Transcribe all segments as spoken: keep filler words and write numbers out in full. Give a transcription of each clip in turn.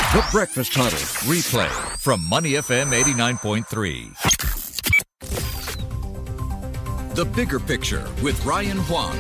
The Breakfast Huddle replay from Money F M eighty-nine point three. The Bigger Picture with Ryan Huang.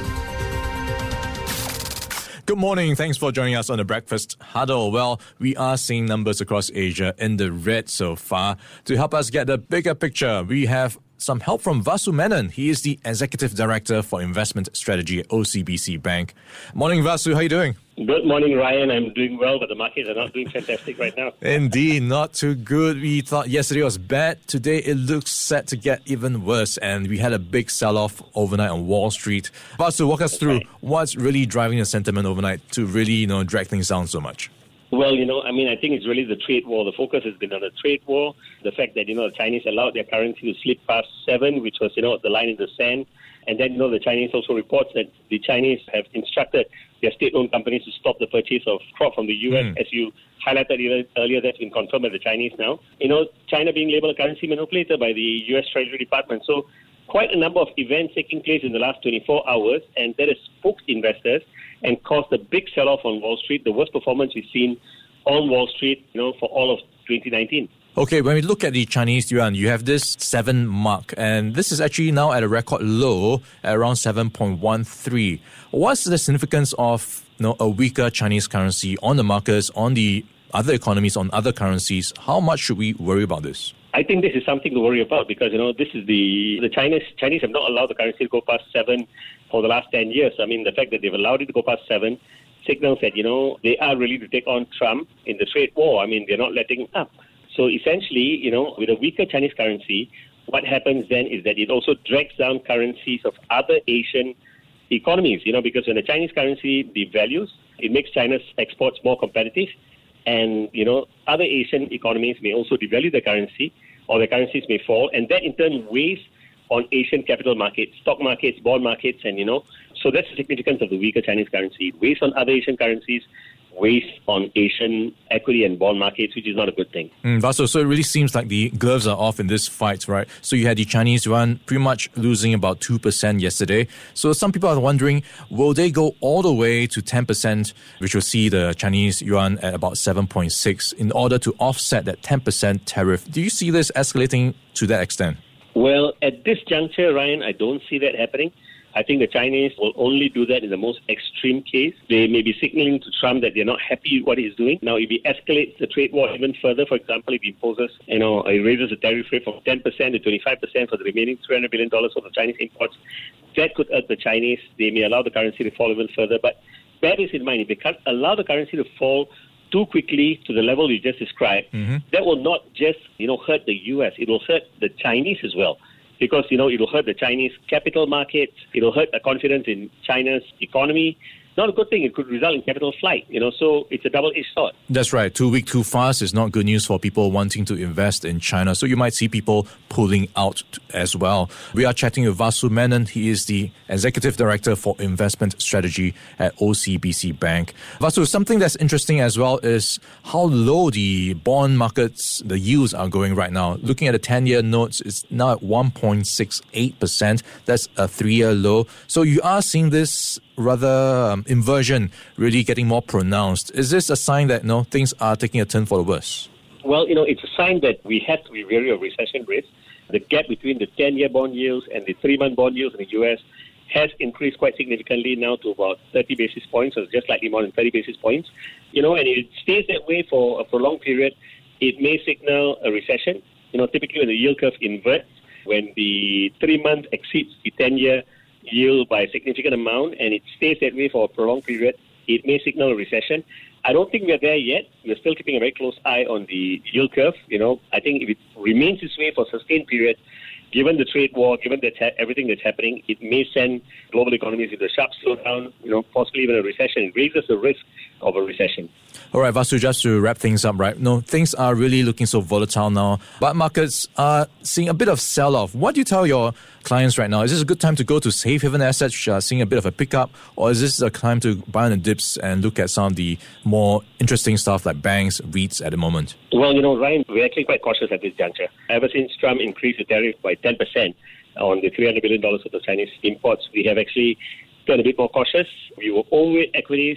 Good morning. Thanks for joining us on the Breakfast Huddle. Well, we are seeing numbers across Asia in the red so far. To help us get the bigger picture, we have some help from Vasu Menon. He is the Executive Director for Investment Strategy at O C B C Bank. Morning, Vasu. How are you doing? Good morning, Ryan. I'm doing well, but the markets are not doing fantastic right now. Indeed, not too good. We thought yesterday was bad. Today it looks set to get even worse, and we had a big sell-off overnight on Wall Street. Vasu, walk us That's through right. what's really driving the sentiment overnight to really, you know, drag things down so much. Well, you know, I mean, I think it's really the trade war. The focus has been on the trade war. The fact that, you know, the Chinese allowed their currency to slip past seven, which was, you know, the line in the sand. And then, you know, the Chinese also reports that the Chinese have instructed their state-owned companies to stop the purchase of crop from the U S. Mm. As you highlighted earlier, that's been confirmed by the Chinese now. You know, China being labeled a currency manipulator by the U S Treasury Department. So quite a number of events taking place in the last twenty-four hours, and that has spooked investors and caused a big sell-off on Wall Street, the worst performance we've seen on Wall Street, you know, for all of twenty nineteen. Okay, when we look at the Chinese yuan, you have this seven mark, and this is actually now at a record low at around seven point one three. What's the significance of, you know, a weaker Chinese currency on the markets, on the other economies, on other currencies? How much should we worry about this? I think this is something to worry about because, you know, this is the the Chinese Chinese have not allowed the currency to go past seven for the last ten years. I mean, the fact that they've allowed it to go past seven signals that, you know, they are ready to take on Trump in the trade war. I mean, they're not letting up. So essentially, you know, with a weaker Chinese currency, what happens then is that it also drags down currencies of other Asian economies, you know, because when the Chinese currency devalues, it makes China's exports more competitive. And, you know, other Asian economies may also devalue their currency, or their currencies may fall, and that in turn weighs on Asian capital markets, stock markets, bond markets, and, you know, so that's the significance of the weaker Chinese currency. It weighs on other Asian currencies, weighs on Asian equity and bond markets, which is not a good thing. Mm, Vasu, so it really seems like the gloves are off in this fight, right? So you had the Chinese yuan pretty much losing about two percent yesterday. So some people are wondering, will they go all the way to ten percent, which will see the Chinese yuan at about seven point six in order to offset that ten percent tariff? Do you see this escalating to that extent? Well, at this juncture, Ryan, I don't see that happening. I think the Chinese will only do that in the most extreme case. They may be signaling to Trump that they're not happy with what he's doing. Now, if he escalates the trade war even further, for example, if he imposes, you know, he raises the tariff rate from ten percent to twenty-five percent for the remaining three hundred billion dollars of the Chinese imports, that could hurt the Chinese. They may allow the currency to fall even further. But bear this in mind, if they can't allow the currency to fall too quickly to the level you just described, mm-hmm. that will not just, you know, hurt the U S. It will hurt the Chinese as well. Because, you know, it will hurt the Chinese capital markets. It will hurt the confidence in China's economy. Not a good thing. It could result in capital flight, you know, so it's a double-edged sword. That's right. Too weak, too fast is not good news for people wanting to invest in China. So you might see people pulling out as well. We are chatting with Vasu Menon. He is the Executive Director for Investment Strategy at O C B C Bank. Vasu, something that's interesting as well is how low the bond markets, the yields are going right now. Looking at the ten-year notes, it's now at one point six eight percent. That's a three-year low. So you are seeing this rather um, inversion really getting more pronounced. Is this a sign that, you know, things are taking a turn for the worse? Well, you know, it's a sign that we have to be wary of recession risk. The gap between the ten-year bond yields and the three-month bond yields in the U S has increased quite significantly now to about thirty basis points, or just slightly more than thirty basis points. You know, and if it stays that way for a prolonged period, it may signal a recession. You know, typically when the yield curve inverts, when the three-month exceeds the ten-year yield by a significant amount, and it stays that way for a prolonged period, it may signal a recession. I don't think we're there yet. We're still keeping a very close eye on the yield curve. You know, I think if it remains this way for a sustained period, given the trade war, given that ha- everything that's happening, it may send global economies into a sharp slowdown, you know, possibly even a recession. It raises the risk of a recession. All right, Vasu, just to wrap things up, right? No, things are really looking so volatile now, but markets are seeing a bit of sell-off. What do you tell your clients right now? Is this a good time to go to safe haven assets, which are seeing a bit of a pickup, or is this a time to buy on the dips and look at some of the more interesting stuff like banks, REITs at the moment? Well, you know, Ryan, we're actually quite cautious at this juncture. Ever since Trump increased the tariff by ten percent on the three hundred billion dollars of the Chinese imports, we have actually turned a bit more cautious. We will overweight equities.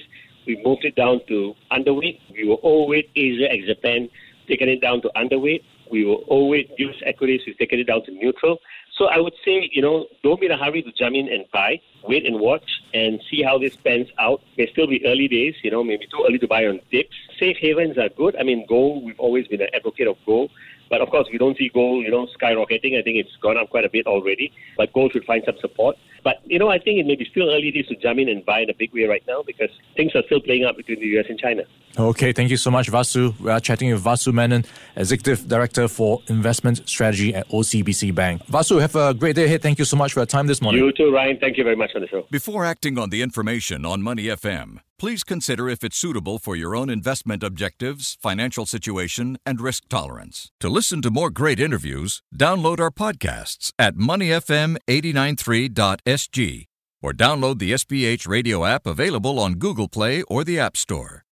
we moved it down to underweight. We were overweight Asia ex Japan, taken it down to underweight. We were overweight U S equities, we've taken it down to neutral. So I would say, you know, don't be in a hurry to jump in and buy. Wait and watch and see how this pans out. May still be early days, you know, maybe too early to buy on dips. Safe havens are good. I mean, gold, we've always been an advocate of gold. But of course, we don't see gold, you know, skyrocketing. I think it's gone up quite a bit already. But gold should find some support. But, you know, I think it may be still early days to jump in and buy in a big way right now because things are still playing out between the U S and China. Okay, thank you so much, Vasu. We are chatting with Vasu Menon, Executive Director for Investment Strategy at O C B C Bank. Vasu, have a great day ahead. Thank you so much for your time this morning. You too, Ryan. Thank you very much on the show. Before acting on the information on Money F M, please consider if it's suitable for your own investment objectives, financial situation, and risk tolerance. To listen to more great interviews, download our podcasts at money f m eight nine three dot s g or download the S B H radio app available on Google Play or the App Store.